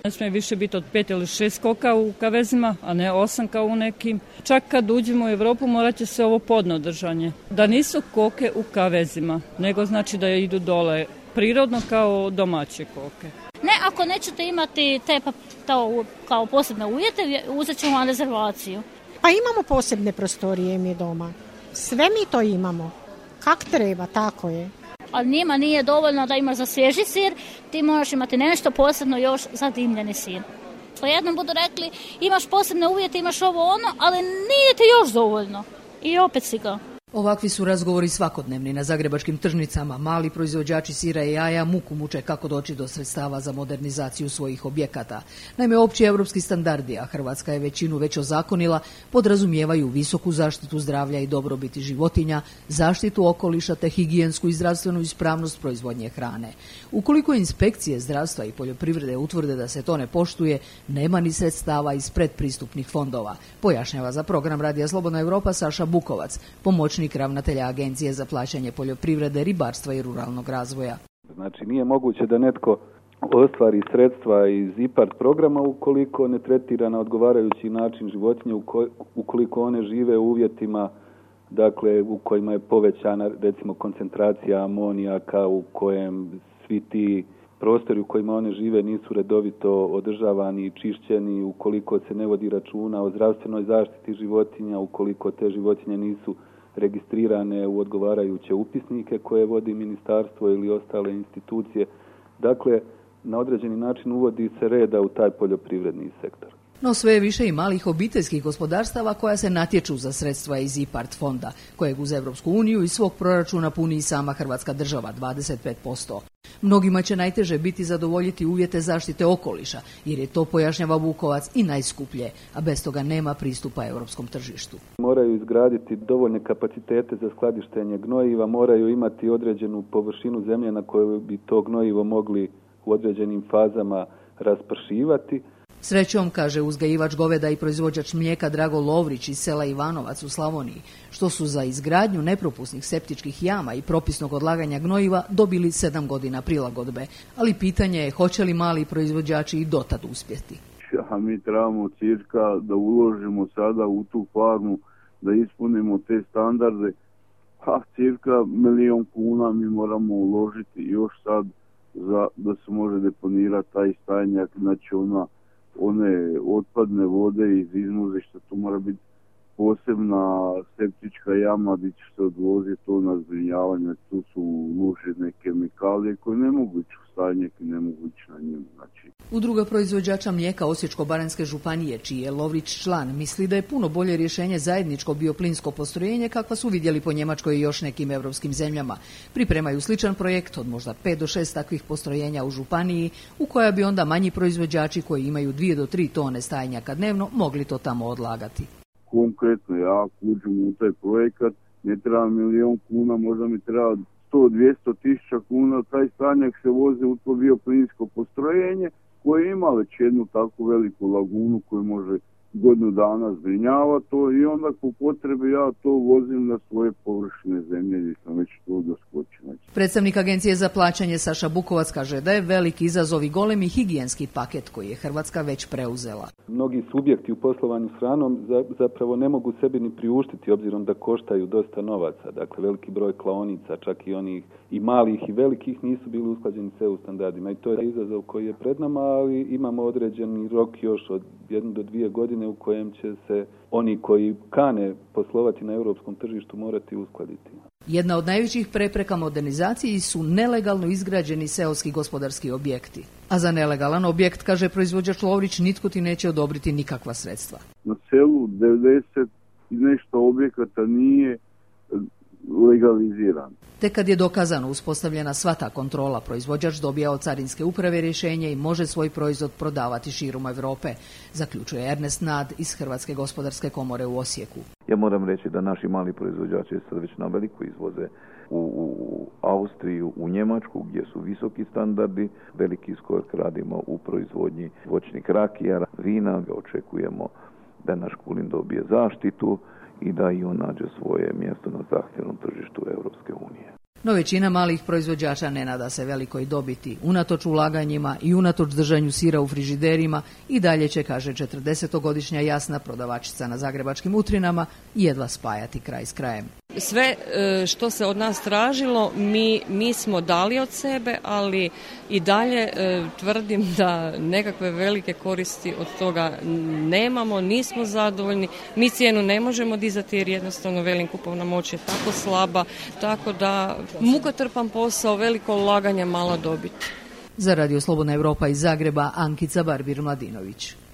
Ne smije više biti od 5 ili 6 koka u kavezima, a ne 8 kao u nekim. Čak kad uđemo u Europu morat će se ovo podno držanje. Da nisu koke u kavezima, nego znači da idu dole prirodno kao domaće koke. Ne, ako nećete imati te kao posebne uvjete, uzet ćemo vam rezervaciju. Pa imamo posebne prostorije mi doma. Sve mi to imamo. Kak treba, tako je. Ali njima nije dovoljno da imaš za svježi sir, ti moraš imati nešto posebno još za dimljeni sir. Pa jednom budu rekli, imaš posebne uvjete, imaš ovo ono, ali nije ti još dovoljno. I opet si ga. Ovakvi su razgovori svakodnevni na zagrebačkim tržnicama. Mali proizvođači sira i jaja muku muče kako doći do sredstava za modernizaciju svojih objekata. Naime, opći europski standardi, a Hrvatska je većinu već ozakonila, podrazumijevaju visoku zaštitu zdravlja i dobrobiti životinja, zaštitu okoliša te higijensku i zdravstvenu ispravnost proizvodnje hrane. Ukoliko inspekcije zdravstva i poljoprivrede utvrde da se to ne poštuje, nema ni sredstava iz predpristupnih fondova, pojašnjava za program Radija Slobodna Europa Saša Bukovac, pomoćnik ravnatelja Agencije za plaćanje poljoprivrede, ribarstva i ruralnog razvoja. Znači nije moguće da netko ostvari sredstva iz IPARD programa ukoliko ne tretira na odgovarajući način životinje, ukoliko one žive u uvjetima dakle u kojima je povećana recimo koncentracija amonijaka, u kojem svi ti prostori u kojima one žive nisu redovito održavani i čišćeni, ukoliko se ne vodi računa o zdravstvenoj zaštiti životinja, ukoliko te životinje nisu registrirane u odgovarajuće upisnike koje vodi ministarstvo ili ostale institucije. Dakle, na određeni način uvodi se reda u taj poljoprivredni sektor. No sve je više i malih obiteljskih gospodarstava koja se natječu za sredstva iz IPARD fonda, kojeg uz Europsku uniju iz svog proračuna puni i sama Hrvatska država, 25%. Mnogima će najteže biti zadovoljiti uvjete zaštite okoliša, jer je to, pojašnjava Vukovac, i najskuplje, a bez toga nema pristupa europskom tržištu. Moraju izgraditi dovoljne kapacitete za skladištenje gnojiva, moraju imati određenu površinu zemlje na kojoj bi to gnojivo mogli u određenim fazama raspršivati. Srećom, kaže uzgajivač goveda i proizvođač mlijeka Drago Lovrić iz sela Ivanovac u Slavoniji, što su za izgradnju nepropusnih septičkih jama i propisnog odlaganja gnojiva dobili 7 godina prilagodbe, ali pitanje je hoće li mali proizvođači i dotad uspjeti. A mi trebamo cirka da uložimo sada u tu farmu, da ispunimo te standarde, a cirka 1.000.000 kuna mi moramo uložiti još sad da se može deponirati taj stajnjak, znači one otpadne vode iz izmuzišta, tu mora biti posebna septička jama gdje će se odvoziti to na zbrinjavanje, tu su uložene kemikalije koje ne mogu ići u stajnjak i ne mogu ići na njemu. Udruga proizvođača mlijeka Osječko-baranjske županije, čiji je Lovrić član, misli da je puno bolje rješenje zajedničko bioplinsko postrojenje kakva su vidjeli po Njemačkoj i još nekim europskim zemljama. Pripremaju sličan projekt od možda 5 do 6 takvih postrojenja u županiji, u koja bi onda manji proizvođači koji imaju 2 do 3 tone stajnjaka dnevno mogli to tamo odlagati. Konkretno, ja ako uđem u taj projekat, ne treba 1.000.000 kuna, možda mi treba 100-200 tisuća kuna, taj stajnjak se vozi u to bioplinsko postrojenje koje ima već jednu takvu veliku lagunu koju može godinu dana zbrinjava to i onda po potrebi ja to vozim na svoje površine zemlje gdje sam već to doskočio. Predstavnik Agencije za plaćanje Saša Bukovac kaže da je veliki izazov i golemi higijenski paket koji je Hrvatska već preuzela. Mnogi subjekti u poslovanju s hranom zapravo ne mogu sebi ni priuštiti obzirom da koštaju dosta novaca. Dakle, veliki broj klaonica, čak i onih i malih i velikih nisu bili usklađeni s EU standardima i to je izazov koji je pred nama, ali imamo određeni rok još od 1 do 2 godine u kojem će se oni koji kane poslovati na europskom tržištu morati uskladiti. Jedna od najvećih prepreka modernizaciji su nelegalno izgrađeni seoski gospodarski objekti. A za nelegalan objekt, kaže proizvođač Lovrić, nitko ti neće odobriti nikakva sredstva. Na selu 90 i nešto objekata nije legaliziran. Tek kad je dokazano uspostavljena sva ta kontrola, proizvođač dobija od Carinske uprave rješenje i može svoj proizvod prodavati širom Europe, zaključuje Ernest Nad iz Hrvatske gospodarske komore u Osijeku. Ja moram reći da naši mali proizvođači sad već na veliko izvoze u Austriju, u Njemačku gdje su visoki standardi, veliki iskorak radimo u proizvodnji voćnih rakija, vina, očekujemo da naš kulin dobije zaštitu i da i on nađe svoje mjesto na zahtjevnom tržištu Europske unije. No većina malih proizvođača ne nada se velikoj dobiti. Unatoč ulaganjima i unatoč držanju sira u frižiderima i dalje će, kaže 40-godišnja Jasna, prodavačica na zagrebačkim Utrinama, jedva spajati kraj s krajem. Sve što se od nas tražilo mi smo dali od sebe, ali i dalje tvrdim da nekakve velike koristi od toga nemamo, nismo zadovoljni. Mi cijenu ne možemo dizati jer jednostavno velim kupovna moć je tako slaba, tako da mukotrpan posao, veliko ulaganje, mala dobit. Za Radio Slobodna Europa iz Zagreba, Ankica Barbir Mladinović.